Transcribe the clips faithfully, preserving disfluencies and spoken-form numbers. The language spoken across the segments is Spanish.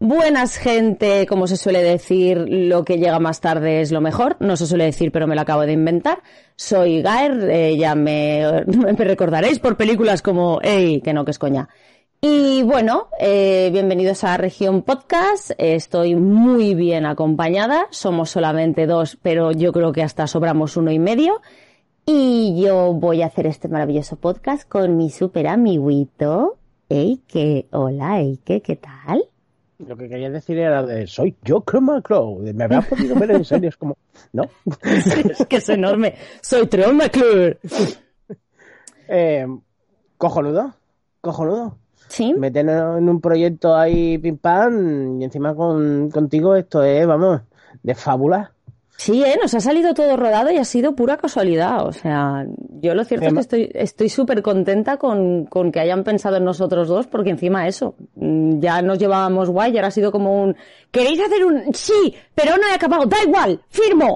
Buenas gente, como se suele decir, lo que llega más tarde es lo mejor. No se suele decir, pero me lo acabo de inventar. Soy Gaer, eh, ya me, me recordaréis por películas como Ey, que no, que es coña. Y bueno, eh, bienvenidos a Región Podcast. Estoy muy bien acompañada. Somos solamente dos, pero yo creo que hasta sobramos uno y medio. Y yo voy a hacer este maravilloso podcast con mi super amiguito Eike. Hola Eike, ¿qué tal? Lo que quería decir era de soy yo, Chroma Claw. Me habías podido ver en serio, es como, ¿no? Es que es enorme. Soy Chroma Claw. Eh, cojonudo, cojonudo. Sí. Meternos en un proyecto ahí pim pam y encima con, contigo esto es, vamos, de fábula. Sí, ¿eh? Nos ha salido todo rodado y ha sido pura casualidad. O sea, yo lo cierto es que estoy estoy súper contenta con, con que hayan pensado en nosotros dos, porque encima eso, ya nos llevábamos guay y ahora ha sido como un... ¿Queréis hacer un...? Sí, pero no he acabado, da igual, firmo.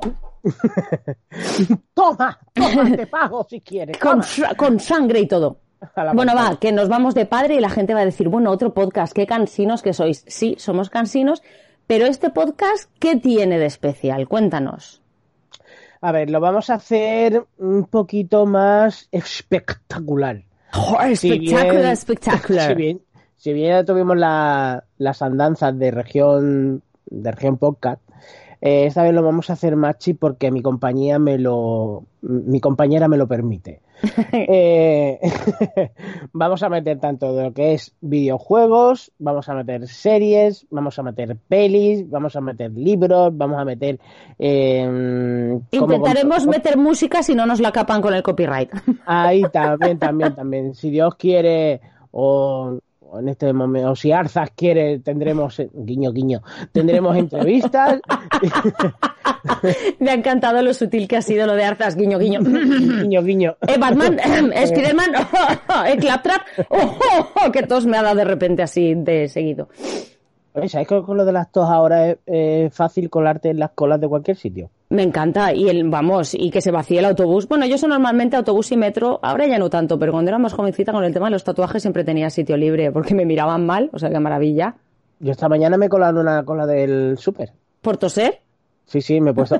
Toma, toma, te pago si quieres. Con, con sangre y todo. Bueno, va, que nos vamos de padre y la gente va a decir, bueno, otro podcast, qué cansinos que sois. Sí, somos cansinos. Pero este podcast, ¿qué tiene de especial? Cuéntanos. A ver, lo vamos a hacer un poquito más espectacular. Oh, espectacular, si bien, espectacular. Si bien, si bien ya tuvimos la, las andanzas de región, de región podcast, eh, esta vez lo vamos a hacer machi porque mi compañía me lo, mi compañera me lo permite. eh, vamos a meter tanto de lo que es videojuegos, vamos a meter series, vamos a meter pelis, vamos a meter libros, vamos a meter eh, intentaremos como, meter música si no nos la capan con el copyright. Ahí también, también, también. Si Dios quiere o, o en este momento, o si Arzas quiere, tendremos guiño, guiño, tendremos entrevistas. Me ha encantado lo sutil que ha sido lo de Arzas, guiño, guiño. Guiño, guiño. Eh, Batman, eh, Spiderman, eh, Claptrap, oh, oh, oh, que tos me ha dado de repente así de seguido. ¿Sabes que con lo de las tos ahora es eh, fácil colarte en las colas de cualquier sitio? Me encanta, y el, vamos, y que se vacíe el autobús. Bueno, yo soy normalmente autobús y metro, ahora ya no tanto, pero cuando era más jovencita con el tema de los tatuajes siempre tenía sitio libre, porque me miraban mal, o sea, qué maravilla. Yo esta mañana me he colado en una cola del súper. ¿Por toser? Sí, sí, me he puesto...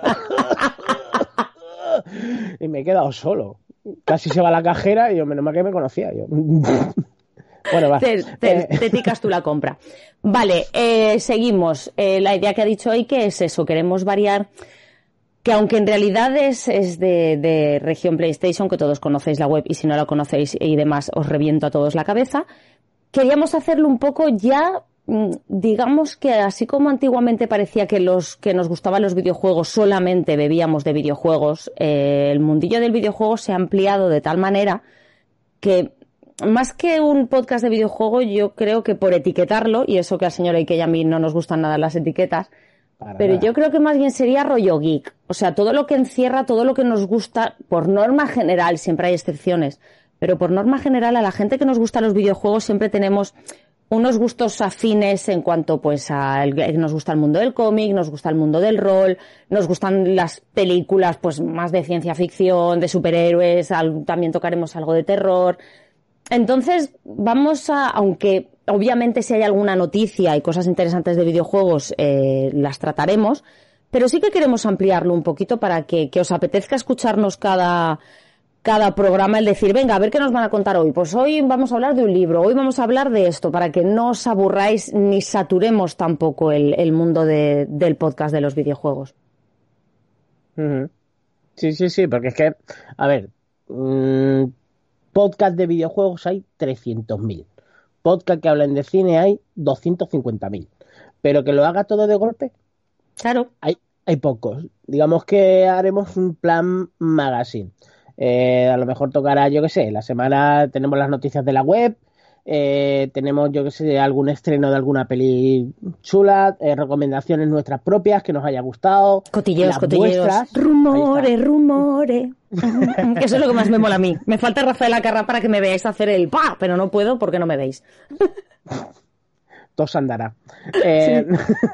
y me he quedado solo. Casi se va la cajera y yo, menos mal que me conocía yo. Bueno, va. Te, te, te ticas tú la compra. Vale, eh, seguimos. Eh, la idea que ha dicho hoy que es eso, queremos variar, que aunque en realidad es, es de, de región PlayStation, que todos conocéis la web y si no la conocéis y demás os reviento a todos la cabeza, queríamos hacerlo un poco ya, digamos que así como antiguamente parecía que los que nos gustaban los videojuegos solamente bebíamos de videojuegos, eh, el mundillo del videojuego se ha ampliado de tal manera que más que un podcast de videojuego, yo creo que por etiquetarlo, y eso que al señor Eike y a mí no nos gustan nada las etiquetas, Para pero nada. Yo creo que más bien sería rollo geek. O sea, todo lo que encierra, todo lo que nos gusta, por norma general, siempre hay excepciones, pero por norma general a la gente que nos gusta los videojuegos siempre tenemos unos gustos afines en cuanto pues a el, nos gusta el mundo del cómic, nos gusta el mundo del rol, nos gustan las películas pues más de ciencia ficción, de superhéroes, al, también tocaremos algo de terror. Entonces, vamos a, aunque obviamente si hay alguna noticia y cosas interesantes de videojuegos, eh, las trataremos, pero sí que queremos ampliarlo un poquito para que, que os apetezca escucharnos cada, cada programa, el decir, venga, a ver qué nos van a contar hoy. Pues hoy vamos a hablar de un libro, hoy vamos a hablar de esto, para que no os aburráis ni saturemos tampoco el, el mundo de, del podcast de los videojuegos. Uh-huh. Sí, sí, sí, porque es que, a ver... Mmm... podcast de videojuegos hay trescientos mil. Podcast que hablen de cine hay doscientos cincuenta mil. Pero que lo haga todo de golpe, claro, hay, hay pocos. Digamos que haremos un plan magazine. Eh, a lo mejor tocará, yo qué sé, la semana tenemos las noticias de la web, eh, tenemos, yo qué sé, algún estreno de alguna peli chula, eh, recomendaciones nuestras propias que nos haya gustado. Cotilleos, cotilleos. Vuestras. Rumores, rumores. Que eso es lo que más me mola a mí. Me falta Rafael Acarra para que me veáis hacer el pa, pero no puedo porque no me veis. Todo se andará. Eh...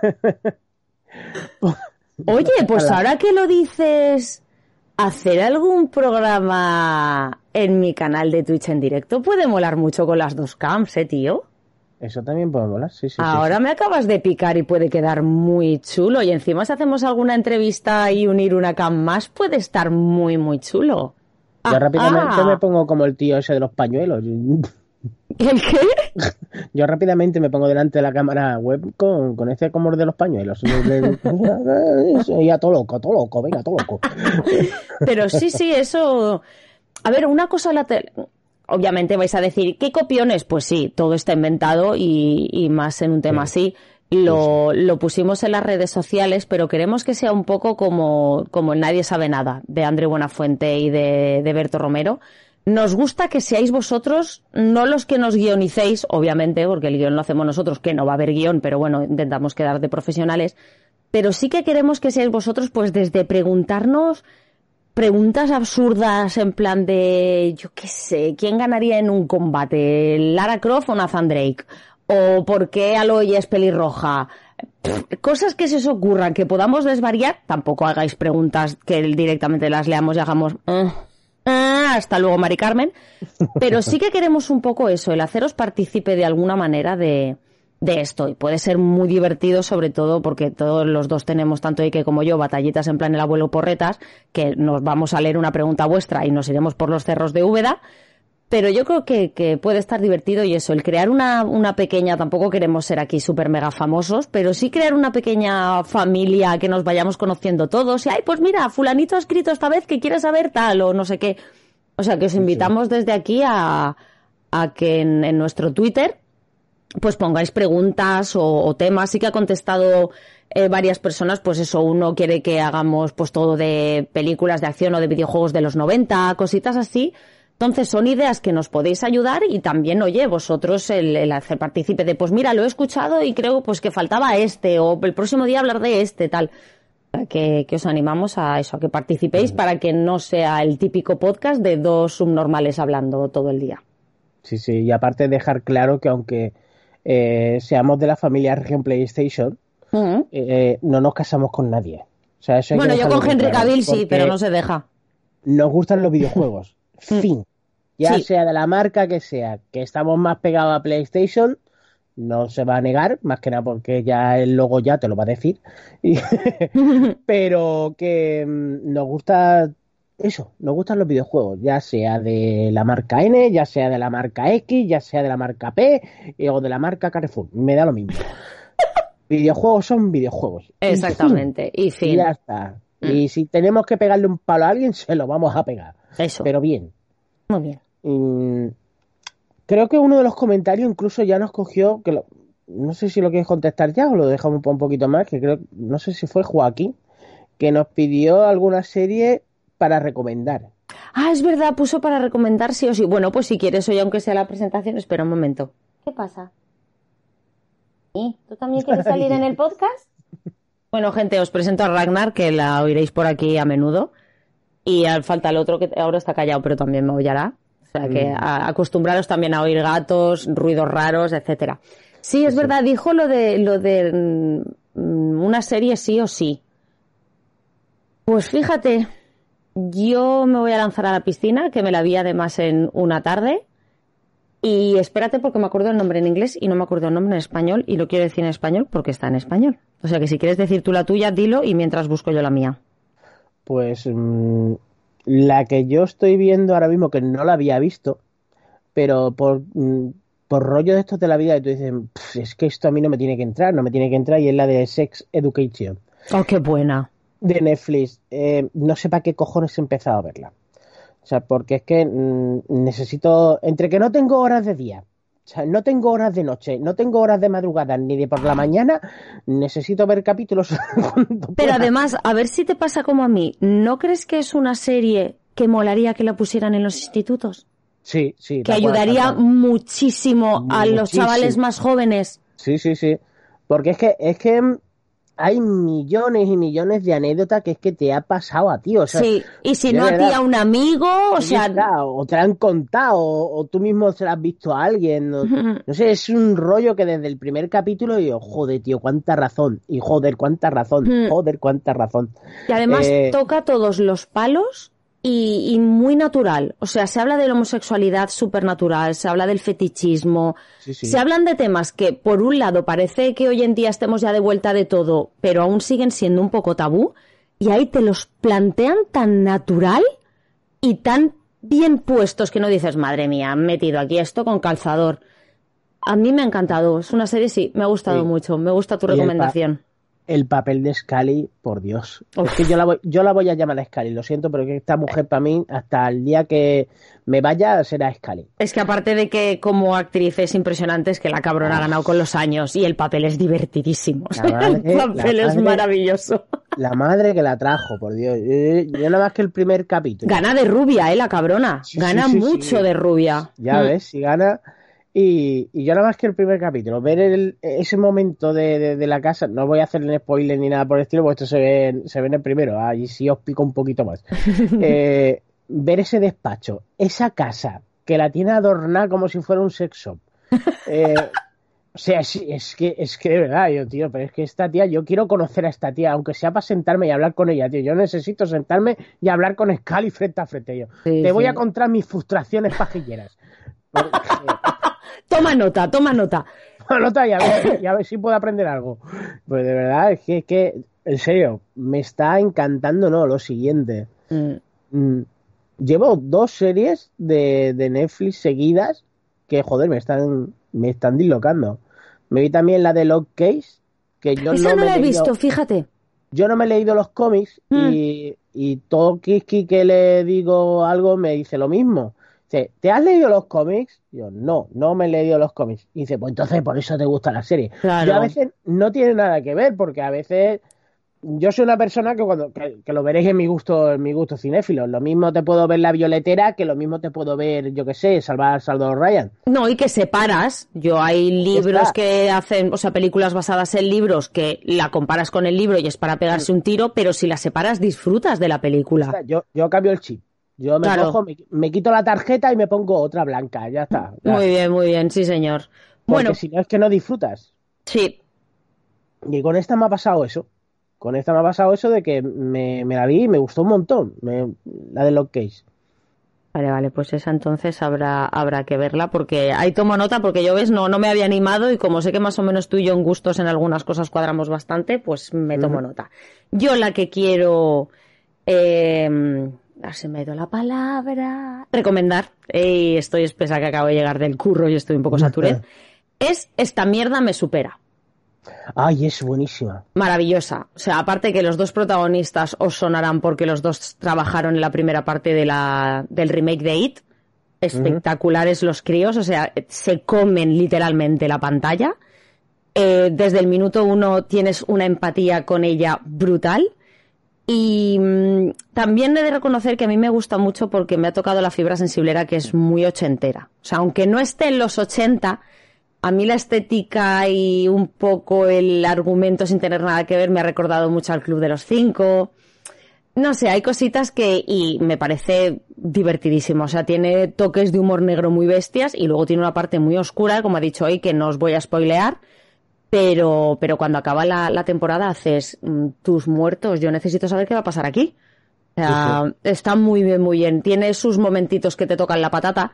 Sí. Oye, pues ahora que lo dices, hacer algún programa en mi canal de Twitch en directo puede molar mucho con las dos cams, ¿eh, tío? Eso también puede molar, sí, sí. Ahora sí, sí. me acabas de picar y puede quedar muy chulo. Y encima si hacemos alguna entrevista y unir una cam más, puede estar muy, muy chulo. Yo ¡Ah, rápidamente me ah! pongo como el tío ese de los pañuelos. ¿El qué? Yo rápidamente me pongo delante de la cámara web con, con ese como de los pañuelos. Y a todo loco, todo loco, venga, todo loco. Pero sí, sí, eso... A ver, una cosa... La te... Obviamente vais a decir, ¿qué copiones? Pues sí, todo está inventado y, y más en un tema Sí, así. Lo, sí, sí. lo pusimos en las redes sociales, pero queremos que sea un poco como, como Nadie sabe nada, de André Buenafuente y de, de Berto Romero. Nos gusta que seáis vosotros, no los que nos guionicéis, obviamente, porque el guión lo hacemos nosotros, que no va a haber guión, pero bueno, intentamos quedar de profesionales. Pero sí que queremos que seáis vosotros, pues desde preguntarnos preguntas absurdas en plan de, yo qué sé, ¿quién ganaría en un combate? ¿Lara Croft o Nathan Drake? ¿O por qué Aloy es pelirroja? Pff, cosas que se os ocurran, que podamos desvariar. Tampoco hagáis preguntas que directamente las leamos y hagamos... "Eh, eh, hasta luego, Mari Carmen". Pero sí que queremos un poco eso, el haceros partícipe de alguna manera de, de esto. Y puede ser muy divertido, sobre todo porque todos los dos tenemos, tanto Ike como yo, batallitas en plan el abuelo porretas, que nos vamos a leer una pregunta vuestra y nos iremos por los cerros de Úbeda. Pero yo creo que, que puede estar divertido y eso, el crear una, una pequeña, tampoco queremos ser aquí súper mega famosos, pero sí crear una pequeña familia que nos vayamos conociendo todos. Y, ay, pues mira, fulanito ha escrito esta vez que quiere saber tal o no sé qué. O sea, que os invitamos Sí. desde aquí a, a que en, en nuestro Twitter pues pongáis preguntas o, o temas. Sí que ha contestado eh, varias personas, pues eso, uno quiere que hagamos pues todo de películas de acción o de videojuegos de los noventa, cositas así. Entonces son ideas que nos podéis ayudar y también, oye, vosotros el, el hacer partícipe de, pues mira, lo he escuchado y creo pues que faltaba este o el próximo día hablar de este, tal. Que, que os animamos a eso, a que participéis para que no sea el típico podcast de dos subnormales hablando todo el día. Sí, sí, y aparte dejar claro que aunque eh, seamos de la familia Región PlayStation, Mm. eh, no nos casamos con nadie. O sea, eso hay que Bueno, yo dejarlo con muy Henry claro, Cavill sí, pero no porque se deja. nos gustan los videojuegos. Mm. Fin. Ya Sí. sea de la marca que sea, que estamos más pegados a PlayStation, no se va a negar, más que nada porque ya el logo ya te lo va a decir. Y pero que mm, nos gusta eso, nos gustan los videojuegos, ya sea de la marca N, ya sea de la marca X, ya sea de la marca P eh, o de la marca Carrefour, me da lo mismo. Videojuegos son videojuegos. Y fin. Exactamente. Y Y ya fin. está. Mm. Y si tenemos que pegarle un palo a alguien, se lo vamos a pegar. Eso. Pero bien. Muy bien. Mm, creo que uno de los comentarios incluso ya nos cogió, que lo- no sé si lo quieres contestar ya o lo dejamos un poquito más, que creo, no sé si fue Joaquín, que nos pidió alguna serie para recomendar. Ah, es verdad, puso para recomendar sí o sí. Bueno, pues si quieres hoy, aunque sea la presentación, espera un momento. ¿Qué pasa? ¿Y tú también quieres salir en el podcast? Bueno, gente, os presento a Ragnar, que la oiréis por aquí a menudo. Y al- falta el otro que ahora está callado, pero también me aullará. O sea que Mm, a- acostumbraros también a oír gatos, ruidos raros, etcétera. Sí, es sí, verdad, dijo lo de lo de mm, una serie sí o sí. Pues fíjate, yo me voy a lanzar a la piscina, que me la vi además en una tarde. Y espérate porque me acuerdo el nombre en inglés y no me acuerdo el nombre en español y lo quiero decir en español porque está en español. O sea que si quieres decir tú la tuya, dilo y mientras busco yo la mía. pues mm, la que yo estoy viendo ahora mismo, que no la había visto, pero por, mm, por rollo de estos de la vida, y tú dices, "Pf, es que esto a mí no me tiene que entrar, no me tiene que entrar", y es la de Sex Education Oh, qué buena. de Netflix. Eh, no sé para qué cojones he empezado a verla. O sea, porque es que mm, necesito, entre que no tengo horas de día, o sea, no tengo horas de noche, no tengo horas de madrugada ni de por la mañana, necesito ver capítulos cuando Pero pueda. además, a ver si te pasa como a mí, ¿no crees que es una serie que molaría que la pusieran en los institutos? Sí, sí, Que tal cual, tal ayudaría cual. muchísimo a los chavales Muchísimo. más jóvenes. Sí, sí, sí. Porque es que, es que mm, hay millones y millones de anécdotas que es que te ha pasado a ti. O sea, Sí, y si de no a ti, verdad, a un amigo, o ahí sea... está, o te la han contado, o, o tú mismo se la has visto a alguien. No, no sé, es un rollo que desde el primer capítulo digo, joder, tío, cuánta razón. Y joder, cuánta razón. Joder, cuánta razón. Y además Eh, toca todos los palos y, y muy natural. O sea, se habla de la homosexualidad supernatural, se habla del fetichismo, Sí, sí. se hablan de temas que, por un lado, parece que hoy en día estemos ya de vuelta de todo, pero aún siguen siendo un poco tabú, y ahí te los plantean tan natural y tan bien puestos que no dices, madre mía, han metido aquí esto con calzador. A mí me ha encantado, es una serie, sí, me ha gustado Sí. mucho, me gusta tu Y el pa- recomendación. El papel de Scully, por Dios. Uf. Es que yo la, voy, yo la voy a llamar a Scully, lo siento, pero que esta mujer para mí, hasta el día que me vaya, será Scully. Es que aparte de que como actriz es impresionante, es que la cabrona ha ganado con los años y el papel es divertidísimo. O sea, La madre- el papel la es madre- maravilloso. La madre que la trajo, por Dios. Yo, yo nada más que el primer capítulo. Gana de rubia, ¿eh? La cabrona. Sí, Gana sí, sí, mucho sí. de rubia. Ya Mm. ves, si gana. Y, y yo nada más que el primer capítulo, ver el, ese momento de, de, de la casa, no voy a hacer spoiler ni nada por el estilo, porque esto se ve, en- se ve en el primero, ahí sí os pico un poquito más. Eh, ver ese despacho, esa casa, que la tiene adornada como si fuera un sex shop. Eh, o sea, sí, es que, es que de verdad, yo, tío, pero es que esta tía, yo quiero conocer a esta tía, aunque sea para sentarme y hablar con ella, tío. Yo necesito sentarme y hablar con Scully frente a frente. Yo Sí, te voy sí. a contar mis frustraciones pajilleras. Porque- Toma nota, toma nota. Anota y a ver, y a ver si puedo aprender algo. Pues de verdad, es que, es que, en serio, me está encantando, ¿no? Lo siguiente. Mm. Mm, Llevo dos series de, de Netflix seguidas que, joder, me están, me están dislocando. Me vi también la de Lock Case, que yo Esa no, no me la he he leído, visto, fíjate. yo no me he leído los cómics Mm. y, y todo Kiski que le digo algo me dice lo mismo. Dice, ¿te has leído los cómics? Yo, no, no me he leído los cómics. Y dice, pues entonces por eso te gusta la serie. Claro. Yo a veces no tiene nada que ver, porque a veces yo soy una persona que cuando que, que lo veréis en mi gusto, en mi gusto cinéfilo. Lo mismo te puedo ver La Violetera que lo mismo te puedo ver, yo qué sé, Salvar a Salvador Ryan. No, y que separas. Yo hay libros Está. que hacen, o sea, películas basadas en libros que la comparas con el libro y es para pegarse un tiro, pero si la separas disfrutas de la película. Está, Yo, yo cambio el chip. Yo me Claro. cojo, me, me quito la tarjeta y me pongo otra blanca. Ya está. Ya. Muy bien, muy bien, sí señor. Porque Bueno, si no es que no disfrutas. sí, Y con esta me ha pasado eso. Con esta me ha pasado eso de que me, me la vi y me gustó un montón. Me- la de Lock Case. vale, vale, pues esa entonces habrá, habrá que verla porque ahí tomo nota porque yo ves, no, no me había animado y como sé que más o menos tú y yo en gustos en algunas cosas cuadramos bastante, pues me tomo Ujú. nota. Yo la que quiero, eh, ah, se me ha ido la palabra, recomendar, y estoy espesa que acabo de llegar del curro y estoy un poco saturé, es Esta mierda me supera. Ay, es buenísima. Maravillosa. O sea, aparte que los dos protagonistas os sonarán porque los dos trabajaron en la primera parte de la, del remake de It. Espectaculares los críos, o sea, se comen literalmente la pantalla. Eh, desde el minuto uno tienes una empatía con ella brutal. Y mm, también he de reconocer que a mí me gusta mucho porque me ha tocado la fibra sensiblera que es muy ochentera. O sea, aunque no esté en los ochenta, a mí la estética y un poco el argumento sin tener nada que ver me ha recordado mucho al Club de los Cinco. No sé, hay cositas que... y me parece divertidísimo. O sea, tiene toques de humor negro muy bestias y luego tiene una parte muy oscura, como ha dicho hoy, que no os voy a spoilear. Pero, pero cuando acaba la, la temporada haces mm, tus muertos, yo necesito saber qué va a pasar aquí. O sea, Sí, está muy bien, muy bien. Tiene sus momentitos que te tocan la patata,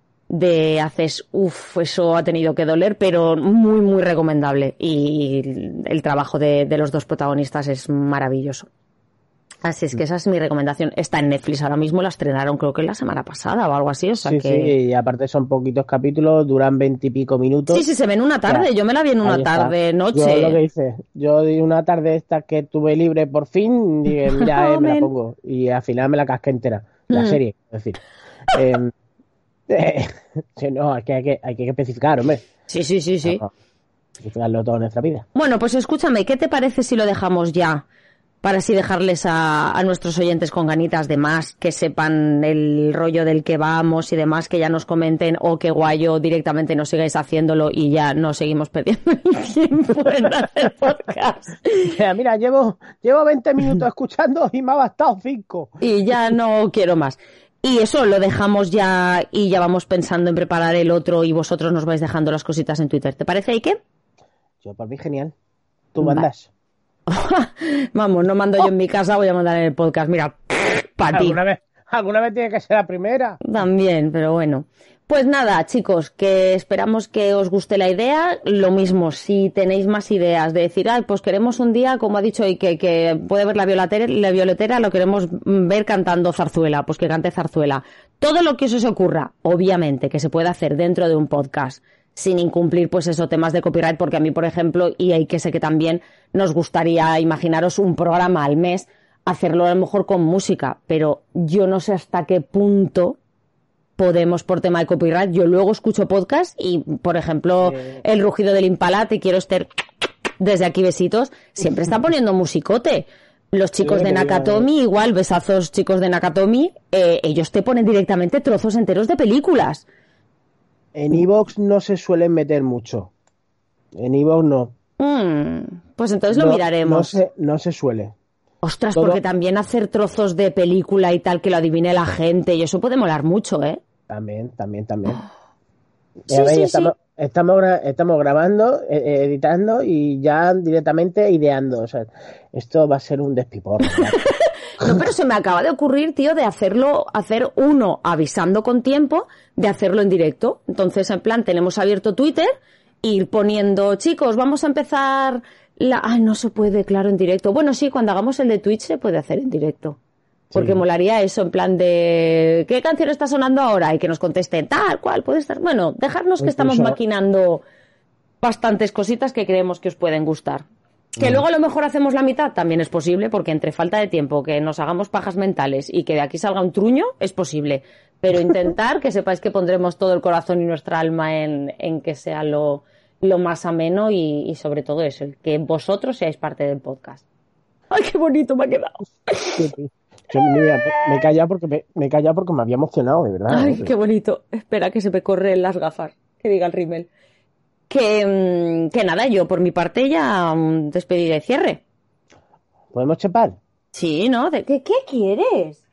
de haces, uff, eso ha tenido que doler, pero muy, muy recomendable. Y el trabajo de, de los dos protagonistas es maravilloso. Así es que esa es mi recomendación. Está en Netflix ahora mismo, la estrenaron creo que la semana pasada o algo así, o sea Sí, que... sí, y aparte son poquitos capítulos, duran veintipico minutos. Sí, sí, se ve en una tarde. Ya, Yo me la vi en una ahí está. tarde, noche. Yo lo que hice, yo di una tarde esta que tuve libre por fin, dije, mira, eh, me la Amén. pongo. Y al final me la casqué entera, la Mm. serie, es decir. Eh, eh, sí, no, es que hay que, hay que especificar, hombre. Sí, sí, sí, sí. No, especificarlo todo en nuestra vida. Bueno, pues escúchame, ¿qué te parece si lo dejamos ya? Para así dejarles a, a nuestros oyentes con ganitas de más, que sepan el rollo del que vamos y demás, que ya nos comenten, o que guayo directamente no sigáis haciéndolo y ya no seguimos perdiendo el tiempo en hacer podcast. Mira, mira, llevo, llevo veinte minutos escuchando y me ha bastado cinco. Y ya no quiero más. Y eso lo dejamos ya y ya vamos pensando en preparar el otro y vosotros nos vais dejando las cositas en Twitter. ¿Te parece, Ike? Yo, por mí, genial. Tú Vale. mandas. Vamos, no mando yo en mi casa, voy a mandar en el podcast. Mira, para ti. ¿Alguna vez, Alguna vez tiene que ser la primera. También, pero bueno. Pues nada, chicos, que esperamos que os guste la idea. Lo mismo, si tenéis más ideas de decir, ay, pues queremos un día, como ha dicho hoy, que, que puede ver la violetera, la violetera, lo queremos ver cantando zarzuela, pues que cante zarzuela. Todo lo que eso se ocurra, obviamente, que se puede hacer dentro de un podcast, sin incumplir, pues eso, temas de copyright, porque a mí, por ejemplo, y hay que sé que también nos gustaría, imaginaros un programa al mes, hacerlo a lo mejor con música, pero yo no sé hasta qué punto podemos por tema de copyright. Yo luego escucho podcast y, por ejemplo, eh... el rugido del Impala, te quiero estar desde aquí besitos, siempre está poniendo musicote. Los chicos sí, de Nakatomi, yo... igual, besazos chicos de Nakatomi, eh, ellos te ponen directamente trozos enteros de películas. En iVoox no se suelen meter mucho. En iVoox no. Mm, pues entonces no, lo miraremos. No se, no se suele. Ostras, Todo... porque también hacer trozos de película y tal que lo adivine la gente, y eso puede molar mucho, ¿eh? También, también, también. Sí, a ver, sí, estamos, sí. Estamos, gra- estamos grabando, eh, editando y ya directamente ideando. O sea, esto va a ser un despiporre. No, pero se me acaba de ocurrir, tío, de hacerlo, hacer uno avisando con tiempo, de hacerlo en directo. Entonces, en plan, tenemos abierto Twitter, ir poniendo, chicos, vamos a empezar la... Ay, no se puede, claro, en directo. Bueno, sí, cuando hagamos el de Twitch se puede hacer en directo. Porque sí. Molaría eso, en plan de... ¿Qué canción está sonando ahora? Y que nos contesten, tal cual, puede estar... Bueno, dejarnos que Incluso... estamos maquinando bastantes cositas que creemos que os pueden gustar. Que luego a lo mejor hacemos la mitad, también es posible, porque entre falta de tiempo, que nos hagamos pajas mentales y que de aquí salga un truño, es posible. Pero intentar que sepáis que pondremos todo el corazón y nuestra alma en, en que sea lo, lo más ameno y, y sobre todo eso, el que vosotros seáis parte del podcast. ¡Ay, qué bonito me ha quedado! Yo, mira, me he callado porque me, me he callado porque me había emocionado, de verdad. ¡Ay, ¿eh? qué bonito! Espera que se me corren las gafas, que diga el rímel. Que, que nada, yo por mi parte ya um, despedida y cierre. ¿Podemos chepar? Sí, ¿no? ¿De qué, qué quieres?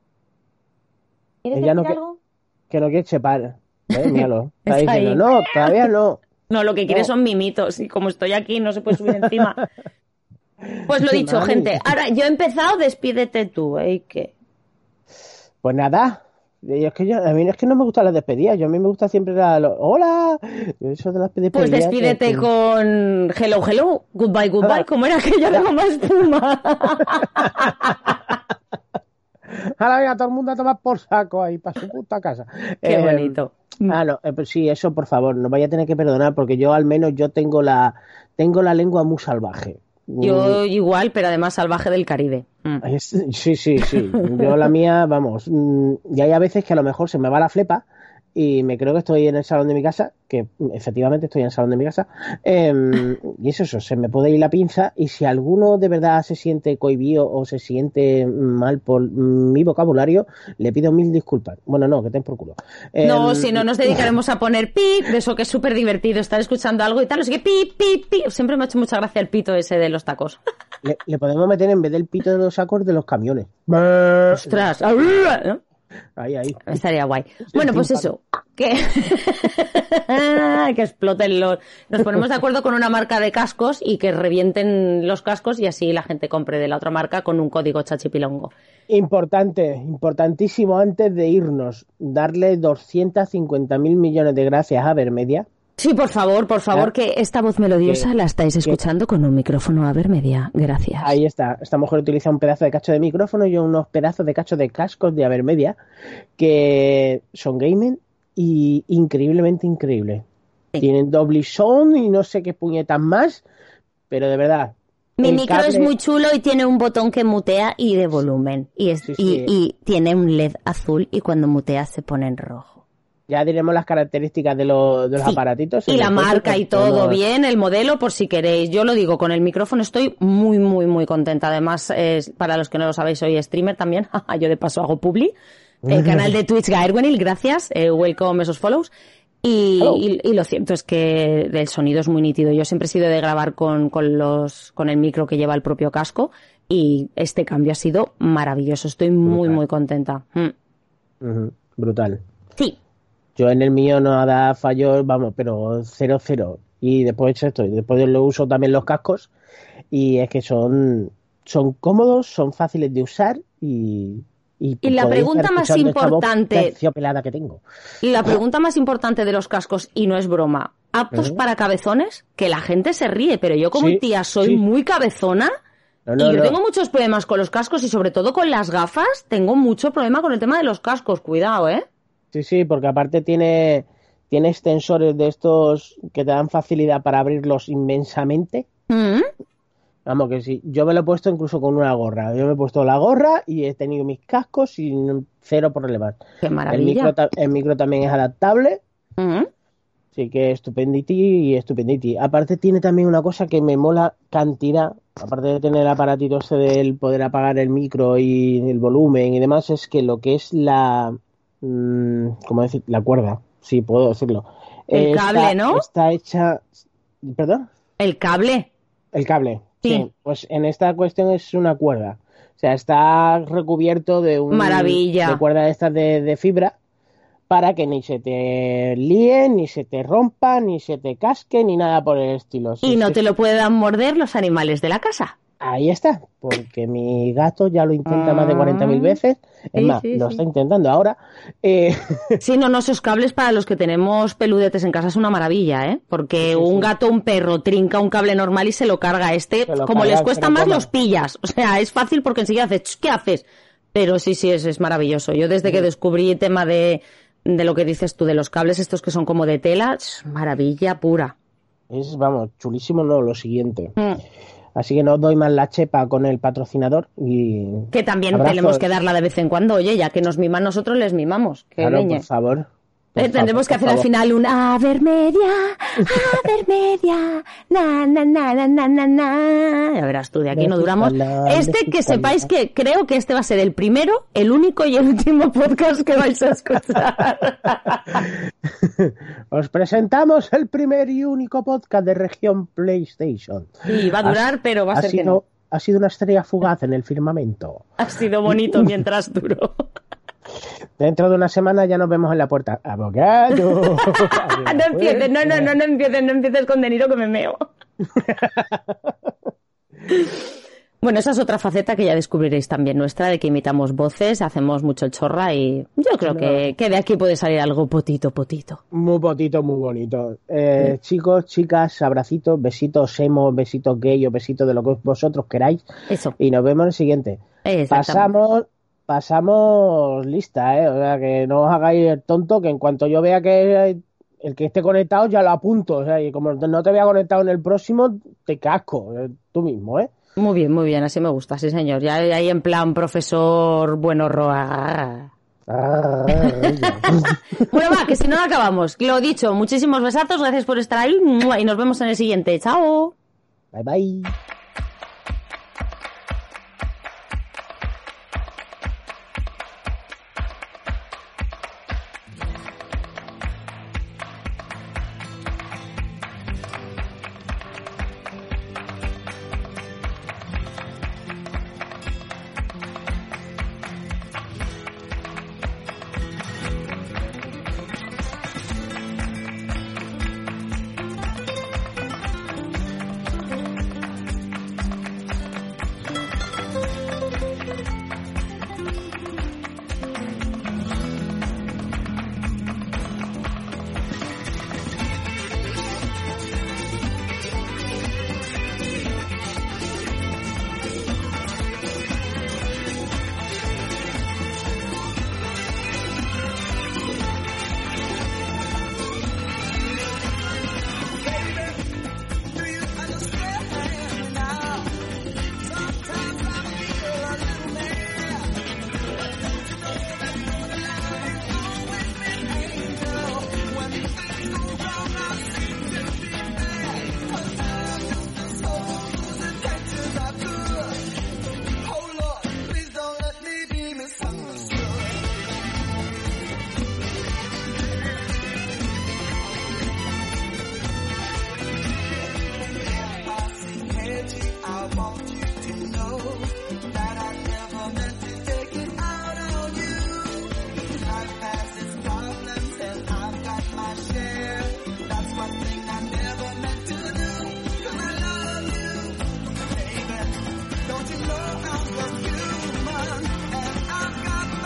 ¿Quieres Ella decir no que, algo? que no quiere chepar. ¿Eh? Míralo. Está, Está diciendo, ahí. no, todavía no. No, lo que quiere no. son mimitos y como estoy aquí no se puede subir encima. Pues lo dicho, Mami. gente. Ahora, yo he empezado, despídete tú, ¿eh? ¿Qué? Pues nada. Es que yo, a mí es que no me gustan las despedidas. Yo a mí me gusta siempre la... Lo, ¡Hola! Eso de las despedidas... Pues despídete que... con hello, hello, goodbye, goodbye. ¿Cómo era aquello de mamá espuma? Ahora venga, todo el mundo a tomar por saco ahí para su puta casa. Qué eh, bonito. Ah, no, eh, pues sí, eso por favor, no vaya a tener que perdonar porque yo al menos yo tengo la tengo la lengua muy salvaje. Yo igual, pero además salvaje del Caribe. Mm. Sí, sí, sí. Yo la mía, vamos, y hay a veces que a lo mejor se me va la flepa y me creo que estoy en el salón de mi casa, que efectivamente estoy en el salón de mi casa, eh, y eso, eso, se me puede ir la pinza y si alguno de verdad se siente cohibido o se siente mal por mi vocabulario, le pido mil disculpas. Bueno, no, que ten por culo. Eh, no, si no nos dedicaremos a poner pip, de eso que es súper divertido, estar escuchando algo y tal, así que pip, pip, pip. Siempre me ha hecho mucha gracia el pito ese de los tacos. Le, le podemos meter en vez del pito de los sacos de los camiones. ¡Ostras! ¿No? Ahí, ahí. Estaría guay. Bueno, pues eso, que que exploten los... Nos ponemos de acuerdo con una marca de cascos y que revienten los cascos y así la gente compre de la otra marca con un código chachipilongo. Importante, importantísimo antes de irnos, darle doscientos cincuenta mil millones de gracias a Abermedia. Sí, por favor, por favor, que esta voz melodiosa que, la estáis escuchando que, con un micrófono Abermedia. Gracias. Ahí está. Esta mujer utiliza un pedazo de cacho de micrófono y unos pedazos de cacho de cascos de Abermedia que son gaming y increíblemente increíbles. Sí. Tienen doble sound y no sé qué puñetas más, pero de verdad. Mi micro cable... es muy chulo y tiene un botón que mutea y de volumen. Y, es, sí, sí. Y, y tiene un L E D azul y cuando mutea se pone en rojo. Ya diremos las características de los, de los sí. aparatitos. Y la marca y todo no... bien, el modelo por si queréis. Yo lo digo, con el micrófono estoy muy, muy, muy contenta. Además, eh, para los que no lo sabéis, soy streamer también. Yo de paso hago publi. El canal de Twitch Gaerwenil, gracias. Eh, welcome esos follows. Y, y, y lo cierto es que el sonido es muy nítido. Yo siempre he sido de grabar con, con, los, con el micro que lleva el propio casco y este cambio ha sido maravilloso. Estoy muy, Brutal. muy contenta. Mm. Uh-huh. Brutal. Sí. Yo en el mío no da fallos, vamos, pero cero, cero. Y después he hecho esto, y después lo uso también los cascos y es que son, son cómodos, son fáciles de usar y, Y, y la pregunta más importante, que tengo. la pregunta más importante de los cascos, y no es broma, ¿aptos uh-huh. para cabezones? Que la gente se ríe, pero yo como sí, tía soy sí. muy cabezona no, no, y yo no. tengo muchos problemas con los cascos y sobre todo con las gafas, tengo mucho problema con el tema de los cascos, cuidado, ¿eh? Sí, sí, porque aparte tiene, tiene extensores de estos que te dan facilidad para abrirlos inmensamente. ¿Mm? Vamos, que sí, yo me lo he puesto incluso con una gorra. Yo me he puesto la gorra y he tenido mis cascos sin cero problemas. ¡Qué maravilla! El micro, el micro también es adaptable. ¿Mm? Así que estupenditi y estupenditi. Aparte tiene también una cosa que me mola cantidad, aparte de tener el aparatito este del poder apagar el micro y el volumen y demás, es que lo que es la... Mmm, ¿cómo decir? La cuerda, sí, puedo decirlo. El eh, cable, está, ¿no? Está hecha... ¿Perdón? El cable. El cable. Sí. sí, pues en esta cuestión es una cuerda. O sea, está recubierto de un Maravilla. de cuerda de estas de, de fibra para que ni se te líe, ni se te rompa, ni se te casque, ni nada por el estilo. Y no te lo puedan morder los animales de la casa. Ahí está, porque mi gato ya lo intenta ah, más de cuarenta mil veces. Es sí, más, sí, lo sí. está intentando ahora. Eh... Sí, no, no, esos cables para los que tenemos peludetes en casa es una maravilla, ¿eh? Porque sí, un sí. gato, un perro, trinca un cable normal y se lo carga. Este, lo como carga, les cuesta más, los pillas. O sea, es fácil porque enseguida haces, ¿qué haces? Pero sí, sí, es, es maravilloso. Yo desde sí. que descubrí el tema de, de lo que dices tú, de los cables estos que son como de tela, es maravilla pura. Es, vamos, chulísimo, no, lo siguiente. Mm. Así que no os doy más la chepa con el patrocinador y... Que también abrazos. Tenemos que darla de vez en cuando, oye, ya que nos miman nosotros, les mimamos. Que claro, leñe. por favor. Por eh, tendremos favor, que hacer favor. al final un a ver media, a ver media, na na na na na na na. Ya verás tú, de aquí no duramos. Este, que sepáis que creo que este va a ser el primero, el único y el último podcast que vais a escuchar. Os presentamos el primer y único podcast de Región PlayStation. Y va a durar, ha, pero va a ser sido, que no. Ha sido una estrella fugaz en el firmamento. Ha sido bonito mientras duró. Dentro de una semana ya nos vemos en la puerta. ¡Abogado! No empieces, no, no, no, no empieces, no empieces con De Niro que me meo. Bueno, esa es otra faceta que ya descubriréis también nuestra, de que imitamos voces, hacemos mucho chorra y yo creo no. que, que de aquí puede salir algo potito, potito. Muy potito, muy bonito. Eh, sí. Chicos, chicas, abracitos, besitos emo, besitos gay o besitos de lo que vosotros queráis. Eso. Y nos vemos en el siguiente. Pasamos... Pasamos lista, ¿eh? O sea, que no os hagáis el tonto, que en cuanto yo vea que el que esté conectado ya lo apunto. O sea, y como no te vea conectado en el próximo, te casco, tú mismo, ¿eh? Muy bien, muy bien, así me gusta, sí señor. Ya ahí en plan profesor bueno roa. Ah, bueno, va, que si no, no acabamos. Lo dicho, muchísimos besazos, gracias por estar ahí y nos vemos en el siguiente. Chao. Bye, bye. Don't you know I'm just human and I've got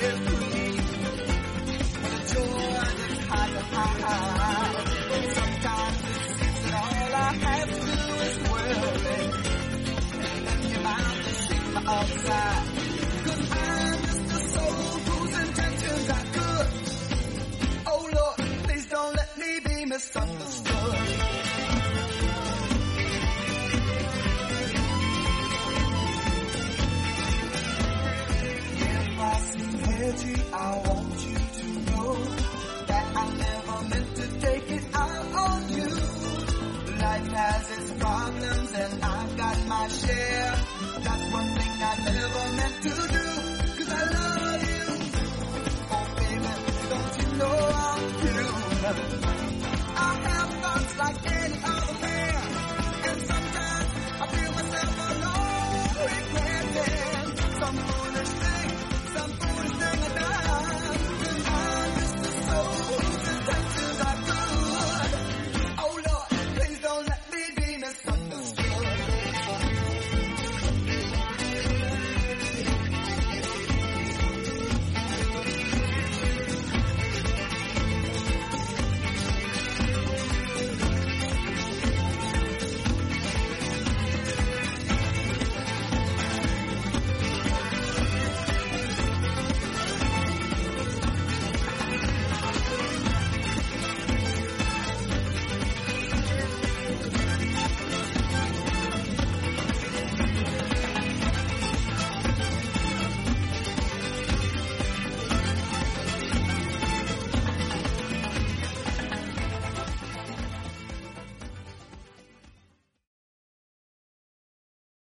with me. But the joy that's hard to hide. Sometimes it seems that all I have to do is worry. And then your mind just shake my upside. Cause I'm just a soul whose intentions are good. Oh Lord, please don't let me be misunderstood. I want you to know that I never meant to take it out on you. Life has its problems and I've got my share. That's one thing I never meant to do.